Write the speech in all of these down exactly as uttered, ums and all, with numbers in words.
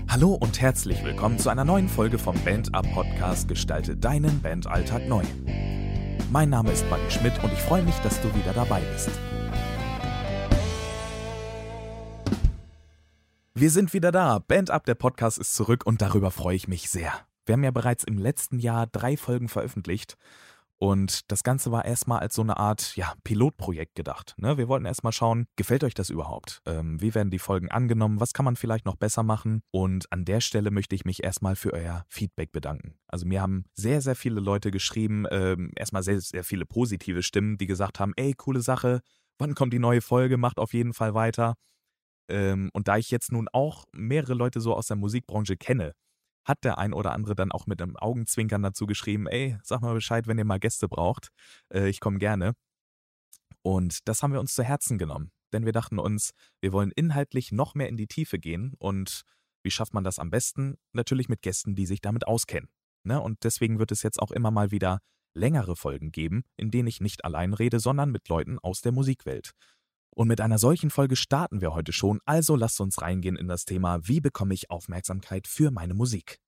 Hallo und herzlich willkommen zu einer neuen Folge vom Band Up Podcast Gestalte deinen Bandalltag neu. Mein Name ist Buddy Schmidt und ich freue mich, dass du wieder dabei bist. Wir sind wieder da. Band Up, der Podcast, ist zurück und darüber freue ich mich sehr. Wir haben ja bereits im letzten Jahr drei Folgen veröffentlicht und das Ganze war erstmal als so eine Art ja, Pilotprojekt gedacht. Ne? Wir wollten erstmal schauen, gefällt euch das überhaupt? Ähm, wie werden die Folgen angenommen? Was kann man vielleicht noch besser machen? Und an der Stelle möchte ich mich erstmal für euer Feedback bedanken. Also mir haben sehr, sehr viele Leute geschrieben, ähm, erstmal sehr, sehr viele positive Stimmen, die gesagt haben, ey, coole Sache, wann kommt die neue Folge? Macht auf jeden Fall weiter. Ähm, und da ich jetzt nun auch mehrere Leute so aus der Musikbranche kenne, hat der ein oder andere dann auch mit einem Augenzwinkern dazu geschrieben, ey, sag mal Bescheid, wenn ihr mal Gäste braucht, äh, ich komme gerne. Und das haben wir uns zu Herzen genommen, denn wir dachten uns, wir wollen inhaltlich noch mehr in die Tiefe gehen und wie schafft man das am besten? Natürlich mit Gästen, die sich damit auskennen. Ne? Und deswegen wird es jetzt auch immer mal wieder längere Folgen geben, in denen ich nicht allein rede, sondern mit Leuten aus der Musikwelt. Und mit einer solchen Folge starten wir heute schon, also lasst uns reingehen in das Thema, wie bekomme ich Aufmerksamkeit für meine Musik?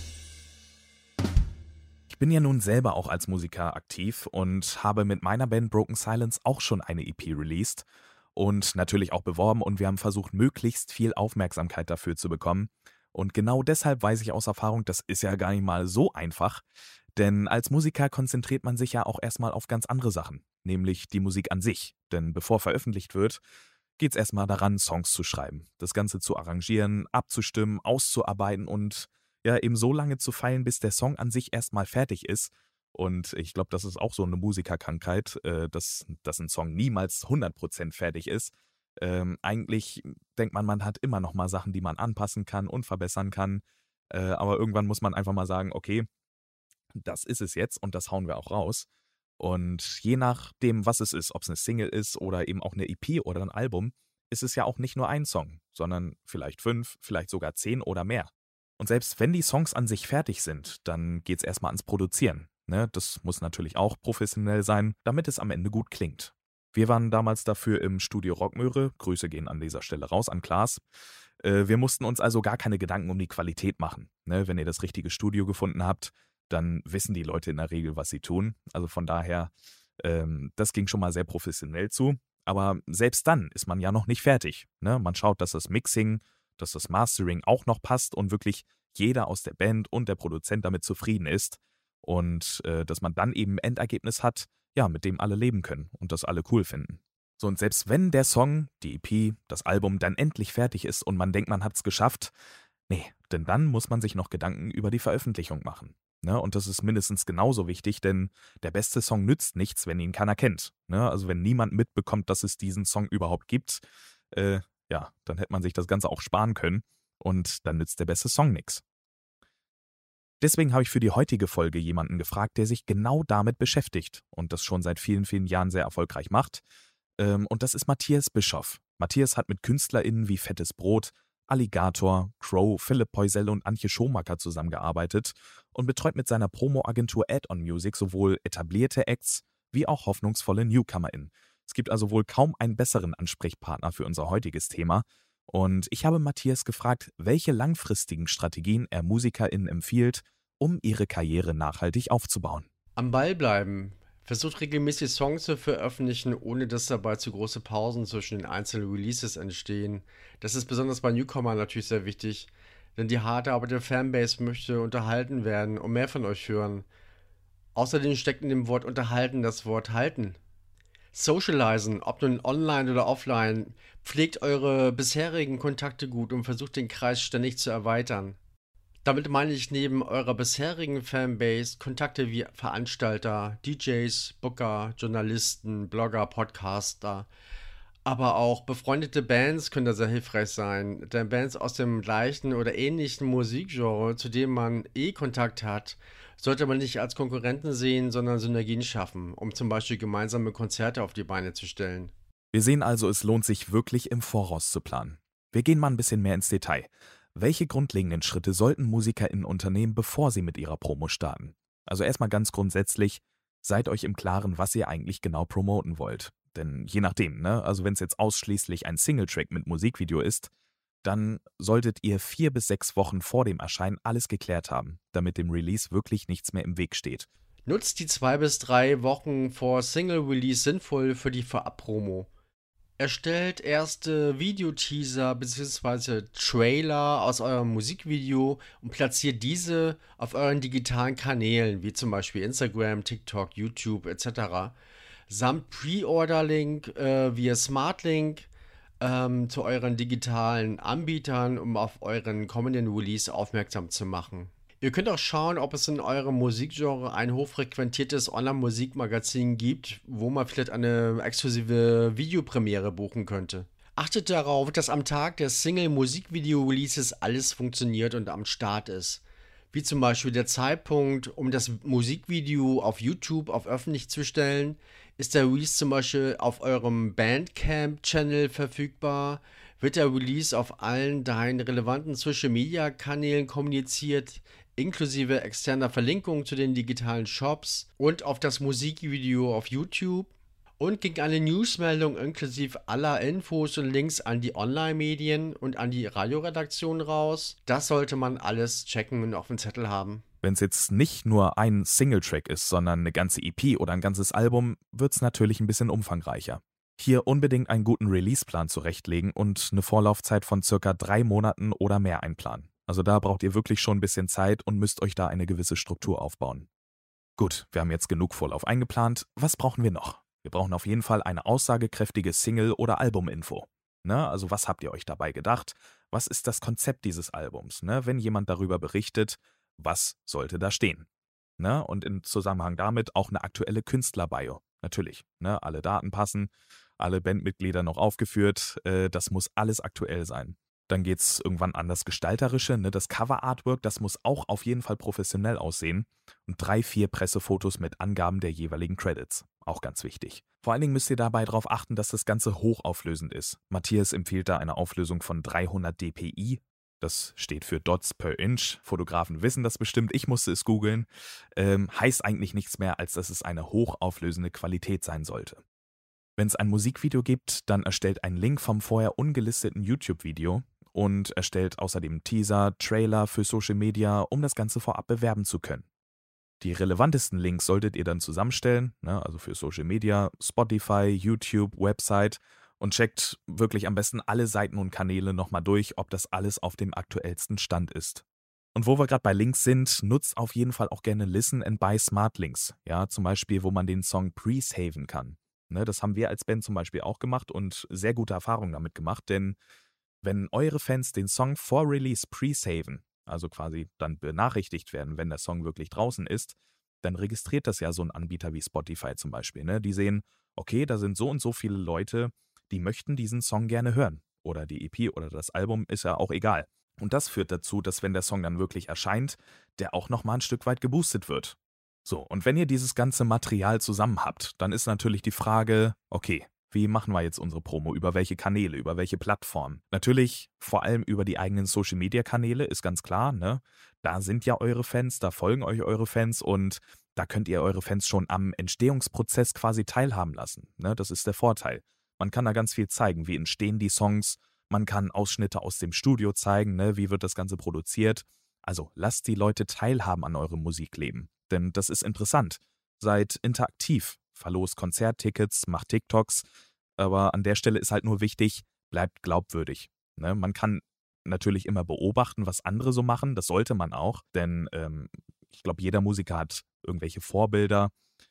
Ich bin ja nun selber auch als Musiker aktiv und habe mit meiner Band Broken Silence auch schon eine E P released und natürlich auch beworben und wir haben versucht, möglichst viel Aufmerksamkeit dafür zu bekommen. Und genau deshalb weiß ich aus Erfahrung, das ist ja gar nicht mal so einfach, denn als Musiker konzentriert man sich ja auch erstmal auf ganz andere Sachen, nämlich die Musik an sich. Denn bevor veröffentlicht wird, geht es erstmal daran, Songs zu schreiben, das Ganze zu arrangieren, abzustimmen, auszuarbeiten und ja eben so lange zu feilen, bis der Song an sich erstmal fertig ist. Und ich glaube, das ist auch so eine Musikerkrankheit, äh, dass, dass ein Song niemals hundert Prozent fertig ist. Ähm, eigentlich denkt man, man hat immer noch mal Sachen, die man anpassen kann und verbessern kann. Äh, aber irgendwann muss man einfach mal sagen, okay, das ist es jetzt und das hauen wir auch raus. Und je nachdem, was es ist, ob es eine Single ist oder eben auch eine E P oder ein Album, ist es ja auch nicht nur ein Song, sondern vielleicht fünf, vielleicht sogar zehn oder mehr. Und selbst wenn die Songs an sich fertig sind, dann geht es erstmal ans Produzieren. Ne? Das muss natürlich auch professionell sein, damit es am Ende gut klingt. Wir waren damals dafür im Studio Rockmöhre, Grüße gehen an dieser Stelle raus an Klaas. Äh, wir mussten uns also gar keine Gedanken um die Qualität machen. Ne? Wenn ihr das richtige Studio gefunden habt, dann wissen die Leute in der Regel, was sie tun. Also von daher, ähm, das ging schon mal sehr professionell zu. Aber selbst dann ist man ja noch nicht fertig. Ne? Man schaut, dass das Mixing, dass das Mastering auch noch passt und wirklich jeder aus der Band und der Produzent damit zufrieden ist. Und äh, dass man dann eben ein Endergebnis hat, ja, mit dem alle leben können und das alle cool finden. So, und selbst wenn der Song, die E P, das Album dann endlich fertig ist und man denkt, man hat es geschafft, nee, denn dann muss man sich noch Gedanken über die Veröffentlichung machen. Ne, und das ist mindestens genauso wichtig, denn der beste Song nützt nichts, wenn ihn keiner kennt. Ne, also wenn niemand mitbekommt, dass es diesen Song überhaupt gibt, äh, ja, dann hätte man sich das Ganze auch sparen können und dann nützt der beste Song nichts. Deswegen habe ich für die heutige Folge jemanden gefragt, der sich genau damit beschäftigt und das schon seit vielen, vielen Jahren sehr erfolgreich macht. Ähm, und das ist Matthias Bischoff. Matthias hat mit KünstlerInnen wie Fettes Brot, Alligator, Crow, Philipp Poisel und Antje Schomaker zusammengearbeitet und betreut mit seiner Promo-Agentur Add-on Music sowohl etablierte Acts wie auch hoffnungsvolle NewcomerInnen. Es gibt also wohl kaum einen besseren Ansprechpartner für unser heutiges Thema. Und ich habe Matthias gefragt, welche langfristigen Strategien er MusikerInnen empfiehlt, um ihre Karriere nachhaltig aufzubauen. Am Ball bleiben. Versucht regelmäßig Songs zu veröffentlichen, ohne dass dabei zu große Pausen zwischen den einzelnen Releases entstehen. Das ist besonders bei Newcomern natürlich sehr wichtig, denn die hart arbeitende Fanbase möchte unterhalten werden und mehr von euch hören. Außerdem steckt in dem Wort unterhalten das Wort halten. Socialisen, ob nun online oder offline, pflegt eure bisherigen Kontakte gut und versucht den Kreis ständig zu erweitern. Damit meine ich neben eurer bisherigen Fanbase Kontakte wie Veranstalter, D Js, Booker, Journalisten, Blogger, Podcaster, aber auch befreundete Bands können da sehr hilfreich sein, denn Bands aus dem gleichen oder ähnlichen Musikgenre, zu dem man eh Kontakt hat, sollte man nicht als Konkurrenten sehen, sondern Synergien schaffen, um zum Beispiel gemeinsame Konzerte auf die Beine zu stellen. Wir sehen also, es lohnt sich wirklich im Voraus zu planen. Wir gehen mal ein bisschen mehr ins Detail. Welche grundlegenden Schritte sollten MusikerInnen unternehmen, bevor sie mit ihrer Promo starten? Also erstmal ganz grundsätzlich, seid euch im Klaren, was ihr eigentlich genau promoten wollt. Denn je nachdem, ne, also wenn es jetzt ausschließlich ein Singletrack mit Musikvideo ist, dann solltet ihr vier bis sechs Wochen vor dem Erscheinen alles geklärt haben, damit dem Release wirklich nichts mehr im Weg steht. Nutzt die zwei bis drei Wochen vor Single-Release sinnvoll für die Vorab-Promo. Erstellt erste Videoteaser bzw. Trailer aus eurem Musikvideo und platziert diese auf euren digitalen Kanälen, wie zum Beispiel Instagram, TikTok, YouTube et cetera. Samt Pre-Order-Link äh, via Smartlink ähm, zu euren digitalen Anbietern, um auf euren kommenden Release aufmerksam zu machen. Ihr könnt auch schauen, ob es in eurem Musikgenre ein hochfrequentiertes Online-Musikmagazin gibt, wo man vielleicht eine exklusive Videopremiere buchen könnte. Achtet darauf, dass am Tag des Single-Musikvideo-Releases alles funktioniert und am Start ist. Wie zum Beispiel der Zeitpunkt, um das Musikvideo auf YouTube auf öffentlich zu stellen. Ist der Release zum Beispiel auf eurem Bandcamp-Channel verfügbar? Wird der Release auf allen deinen relevanten Social-Media-Kanälen kommuniziert, inklusive externer Verlinkung zu den digitalen Shops und auf das Musikvideo auf YouTube? Und ging eine Newsmeldung inklusive aller Infos und Links an die Online-Medien und an die Radioredaktion raus? Das sollte man alles checken und auf dem Zettel haben. Wenn es jetzt nicht nur ein Singletrack ist, sondern eine ganze E P oder ein ganzes Album, wird es natürlich ein bisschen umfangreicher. Hier unbedingt einen guten Releaseplan zurechtlegen und eine Vorlaufzeit von circa drei Monaten oder mehr einplanen. Also da braucht ihr wirklich schon ein bisschen Zeit und müsst euch da eine gewisse Struktur aufbauen. Gut, wir haben jetzt genug Vorlauf eingeplant. Was brauchen wir noch? Wir brauchen auf jeden Fall eine aussagekräftige Single- oder Albuminfo. Ne? Also was habt ihr euch dabei gedacht? Was ist das Konzept dieses Albums? Ne? Wenn jemand darüber berichtet, was sollte da stehen? Ne? Und im Zusammenhang damit auch eine aktuelle Künstler-Bio. Natürlich, ne? Alle Daten passen, alle Bandmitglieder noch aufgeführt, äh, das muss alles aktuell sein. Dann geht's irgendwann an das Gestalterische, ne? Das Cover-Artwork, das muss auch auf jeden Fall professionell aussehen. Und drei, vier Pressefotos mit Angaben der jeweiligen Credits. Auch ganz wichtig. Vor allen Dingen müsst ihr dabei darauf achten, dass das Ganze hochauflösend ist. Matthias empfiehlt da eine Auflösung von dreihundert dpi. Das steht für Dots per Inch. Fotografen wissen das bestimmt, ich musste es googeln. Ähm, heißt eigentlich nichts mehr, als dass es eine hochauflösende Qualität sein sollte. Wenn es ein Musikvideo gibt, dann erstellt einen Link vom vorher ungelisteten YouTube-Video und erstellt außerdem Teaser, Trailer für Social Media, um das Ganze vorab bewerben zu können. Die relevantesten Links solltet ihr dann zusammenstellen, ne, also für Social Media, Spotify, YouTube, Website, und checkt wirklich am besten alle Seiten und Kanäle nochmal durch, ob das alles auf dem aktuellsten Stand ist. Und wo wir gerade bei Links sind, nutzt auf jeden Fall auch gerne Listen and Buy Smart Links. Ja, zum Beispiel, wo man den Song pre-saven kann. Ne, das haben wir als Band zum Beispiel auch gemacht und sehr gute Erfahrungen damit gemacht, denn wenn eure Fans den Song vor Release pre-saven, also quasi dann benachrichtigt werden, wenn der Song wirklich draußen ist, dann registriert das ja so ein Anbieter wie Spotify zum Beispiel. Ne? Die sehen, okay, da sind so und so viele Leute, die möchten diesen Song gerne hören. Oder die E P oder das Album, ist ja auch egal. Und das führt dazu, dass wenn der Song dann wirklich erscheint, der auch nochmal ein Stück weit geboostet wird. So, und wenn ihr dieses ganze Material zusammen habt, dann ist natürlich die Frage, okay, wie machen wir jetzt unsere Promo? Über welche Kanäle? Über welche Plattformen? Natürlich vor allem über die eigenen Social-Media-Kanäle, ist ganz klar, ne? Da sind ja eure Fans, da folgen euch eure Fans und da könnt ihr eure Fans schon am Entstehungsprozess quasi teilhaben lassen, ne? Das ist der Vorteil. Man kann da ganz viel zeigen, wie entstehen die Songs, man kann Ausschnitte aus dem Studio zeigen, ne? Wie wird das Ganze produziert. Also lasst die Leute teilhaben an eurem Musikleben, denn das ist interessant. Seid interaktiv. Verlost Konzerttickets, macht TikToks, aber an der Stelle ist halt nur wichtig, bleibt glaubwürdig. Ne? Man kann natürlich immer beobachten, was andere so machen, das sollte man auch, denn ähm, ich glaube, jeder Musiker hat irgendwelche Vorbilder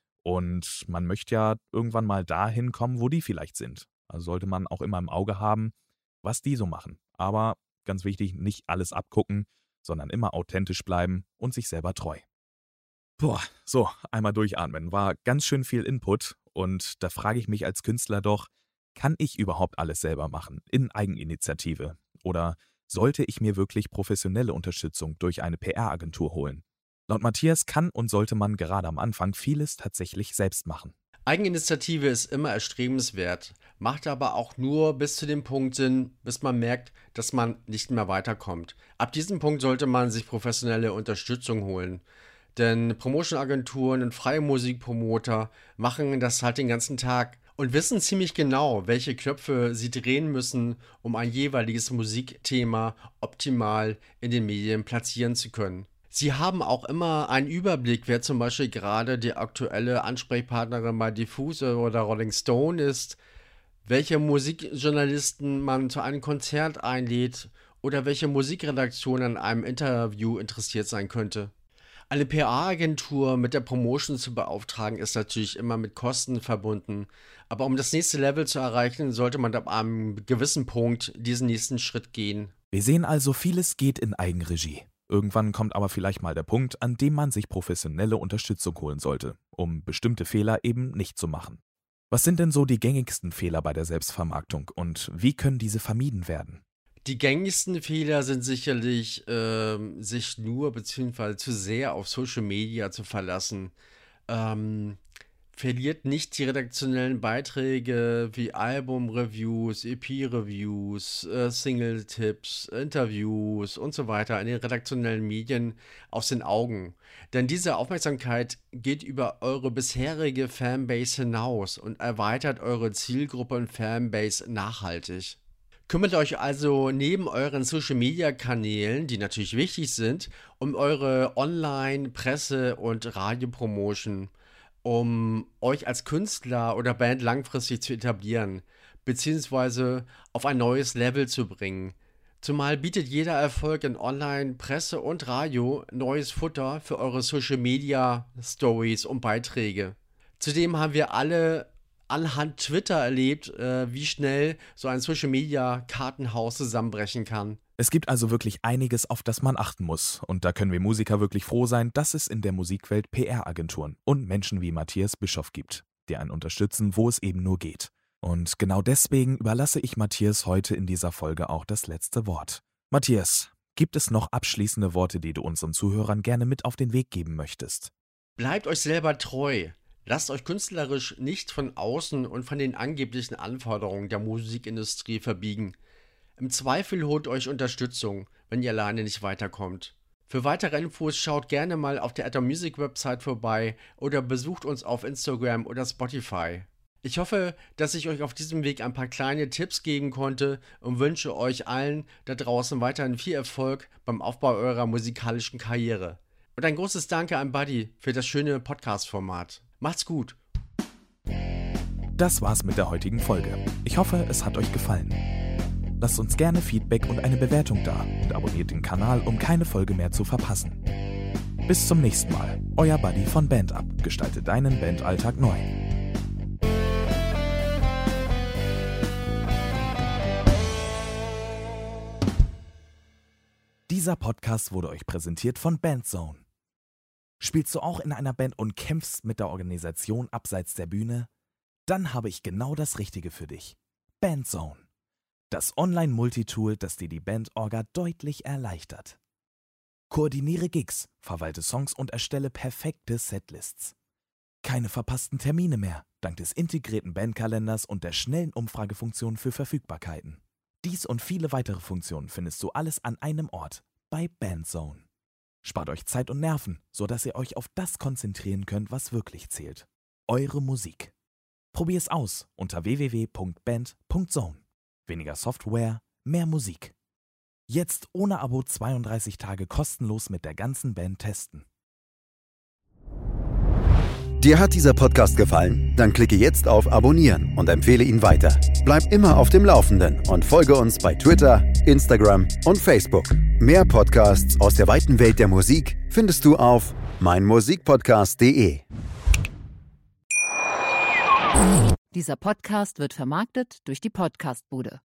und man möchte ja irgendwann mal dahin kommen, wo die vielleicht sind. Also sollte man auch immer im Auge haben, was die so machen. Aber ganz wichtig, nicht alles abgucken, sondern immer authentisch bleiben und sich selber treu. Boah, so, einmal durchatmen. War ganz schön viel Input und da frage ich mich als Künstler doch, kann ich überhaupt alles selber machen, in Eigeninitiative? Oder sollte ich mir wirklich professionelle Unterstützung durch eine P R-Agentur holen? Laut Matthias kann und sollte man gerade am Anfang vieles tatsächlich selbst machen. Eigeninitiative ist immer erstrebenswert, macht aber auch nur bis zu dem Punkt Sinn, bis man merkt, dass man nicht mehr weiterkommt. Ab diesem Punkt sollte man sich professionelle Unterstützung holen. Denn Promotion-Agenturen und freie Musikpromoter machen das halt den ganzen Tag und wissen ziemlich genau, welche Knöpfe sie drehen müssen, um ein jeweiliges Musikthema optimal in den Medien platzieren zu können. Sie haben auch immer einen Überblick, wer zum Beispiel gerade die aktuelle Ansprechpartnerin bei Diffuse oder Rolling Stone ist, welche Musikjournalisten man zu einem Konzert einlädt oder welche Musikredaktion an einem Interview interessiert sein könnte. Eine P R-Agentur mit der Promotion zu beauftragen, ist natürlich immer mit Kosten verbunden. Aber um das nächste Level zu erreichen, sollte man ab einem gewissen Punkt diesen nächsten Schritt gehen. Wir sehen also, vieles geht in Eigenregie. Irgendwann kommt aber vielleicht mal der Punkt, an dem man sich professionelle Unterstützung holen sollte, um bestimmte Fehler eben nicht zu machen. Was sind denn so die gängigsten Fehler bei der Selbstvermarktung und wie können diese vermieden werden? Die gängigsten Fehler sind sicherlich, ähm, sich nur bzw. zu sehr auf Social Media zu verlassen. Ähm, verliert nicht die redaktionellen Beiträge wie Album-Reviews, E P-Reviews, äh, Single-Tipps, Interviews und so weiter in den redaktionellen Medien aus den Augen. Denn diese Aufmerksamkeit geht über eure bisherige Fanbase hinaus und erweitert eure Zielgruppe und Fanbase nachhaltig. Kümmert euch also neben euren Social-Media-Kanälen, die natürlich wichtig sind, um eure Online-, Presse- und Radiopromotion, um euch als Künstler oder Band langfristig zu etablieren, beziehungsweise auf ein neues Level zu bringen. Zumal bietet jeder Erfolg in Online, Presse und Radio neues Futter für eure Social-Media-Stories und Beiträge. Zudem haben wir alle anhand Twitter erlebt, äh, wie schnell so ein Social-Media-Kartenhaus zusammenbrechen kann. Es gibt also wirklich einiges, auf das man achten muss. Und da können wir Musiker wirklich froh sein, dass es in der Musikwelt P R-Agenturen und Menschen wie Matthias Bischoff gibt, die einen unterstützen, wo es eben nur geht. Und genau deswegen überlasse ich Matthias heute in dieser Folge auch das letzte Wort. Matthias, gibt es noch abschließende Worte, die du unseren Zuhörern gerne mit auf den Weg geben möchtest? Bleibt euch selber treu. Lasst euch künstlerisch nicht von außen und von den angeblichen Anforderungen der Musikindustrie verbiegen. Im Zweifel holt euch Unterstützung, wenn ihr alleine nicht weiterkommt. Für weitere Infos schaut gerne mal auf der Atom Music Website vorbei oder besucht uns auf Instagram oder Spotify. Ich hoffe, dass ich euch auf diesem Weg ein paar kleine Tipps geben konnte und wünsche euch allen da draußen weiterhin viel Erfolg beim Aufbau eurer musikalischen Karriere. Und ein großes Danke an Buddy für das schöne Podcast-Format. Macht's gut. Das war's mit der heutigen Folge. Ich hoffe, es hat euch gefallen. Lasst uns gerne Feedback und eine Bewertung da und abonniert den Kanal, um keine Folge mehr zu verpassen. Bis zum nächsten Mal. Euer Buddy von BandUp. Gestalte deinen Bandalltag neu. Dieser Podcast wurde euch präsentiert von Bandzone. Spielst du auch in einer Band und kämpfst mit der Organisation abseits der Bühne? Dann habe ich genau das Richtige für dich. Bandzone. Das Online-Multitool, das dir die Bandorga deutlich erleichtert. Koordiniere Gigs, verwalte Songs und erstelle perfekte Setlists. Keine verpassten Termine mehr, dank des integrierten Bandkalenders und der schnellen Umfragefunktion für Verfügbarkeiten. Dies und viele weitere Funktionen findest du alles an einem Ort, bei Bandzone. Spart euch Zeit und Nerven, sodass ihr euch auf das konzentrieren könnt, was wirklich zählt. Eure Musik. Probier es aus unter w w w punkt band punkt zone. Weniger Software, mehr Musik. Jetzt ohne Abo zweiunddreißig Tage kostenlos mit der ganzen Band testen. Dir hat dieser Podcast gefallen? Dann klicke jetzt auf Abonnieren und empfehle ihn weiter. Bleib immer auf dem Laufenden und folge uns bei Twitter, Instagram und Facebook. Mehr Podcasts aus der weiten Welt der Musik findest du auf meinmusikpodcast punkt de. Dieser Podcast wird vermarktet durch die Podcastbude.